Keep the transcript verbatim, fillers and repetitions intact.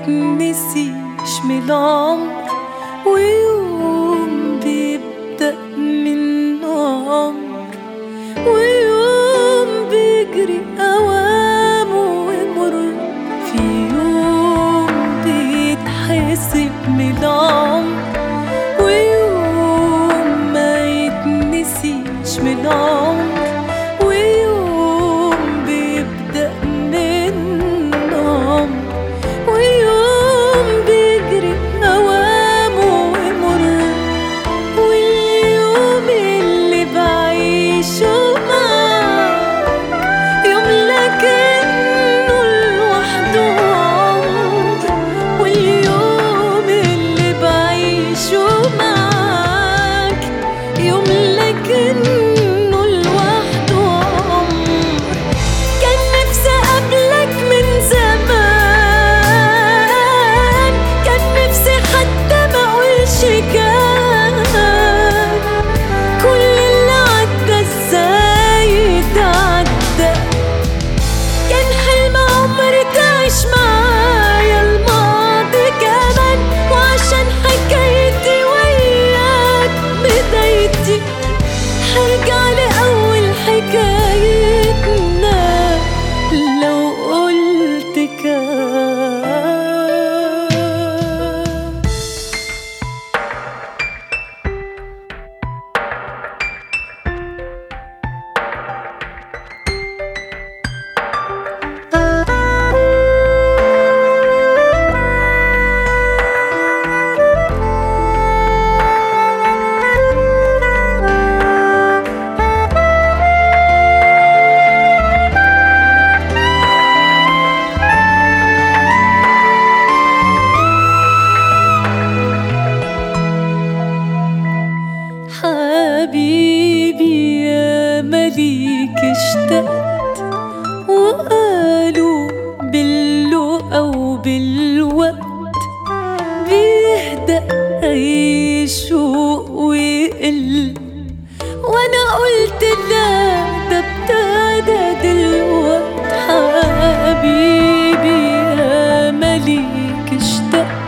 يتنسيش من العمر، ويوم بيبدأ من عمر، ويوم بيجري أوامه ويمر، في يوم بيتحسب من العمر، ويوم ما يتنسيش من العمر، ويوم بيبدأ من عمر، ويوم بيجري أوامه ويمر، واليوم اللي بعيشه معاك يوم لكنه لوحده عمر، واليوم اللي بعيشه معاك يوم لكنه لوحده عمر. كان نفسي أقابلك من زمان، كان نفسي حتى ما أقولش كان، كل اللي عدى ازاي اتعدى، كان حلم عمري تعيش معايا الماضي كمان، وعشان حكايتي وياك بدايتي هرجع لأول حكايتنا لو قلت كان. حبيبي يا مليك اشتقت، وقالوا باللقا وبالوقت بيهدأ أي شوق ويقل، وانا قلت لا ده ابتدى دلوقت. حبيبي يا مليك اشتقت،